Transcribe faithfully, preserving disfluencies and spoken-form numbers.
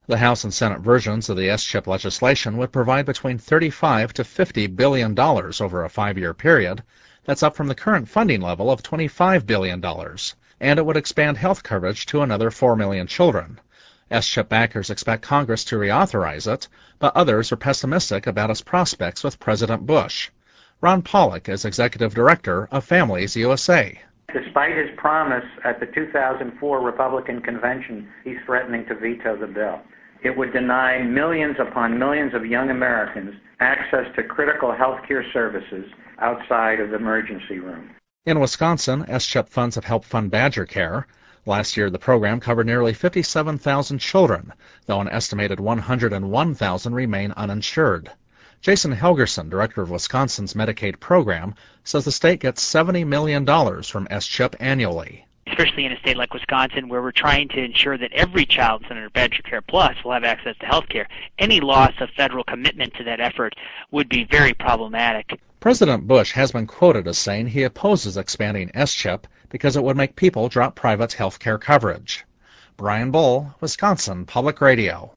The House and Senate versions of the S chip legislation would provide between thirty-five to fifty billion dollars over a five-year period. That's up from the current funding level of twenty-five billion dollars. And it would expand health coverage to another four million children. S chip backers expect Congress to reauthorize it, but others are pessimistic about its prospects with President Bush. Ron Pollock is executive director of Families U S A. Despite his promise at the two thousand four Republican convention, he's threatening to veto the bill. It would deny millions upon millions of young Americans access to critical health care services outside of the emergency room. In Wisconsin, S chip funds have helped fund Badger Care. Last year, the program covered nearly fifty-seven thousand children, though an estimated one hundred one thousand remain uninsured. Jason Helgerson, director of Wisconsin's Medicaid program, says the state gets seventy million dollars from S chip annually. Especially in a state like Wisconsin, where we're trying to ensure that every child under Badger Care Plus will have access to health care. Any loss of federal commitment to that effort would be very problematic. President Bush has been quoted as saying he opposes expanding S chip because it would make people drop private health care coverage. Brian Bull, Wisconsin Public Radio.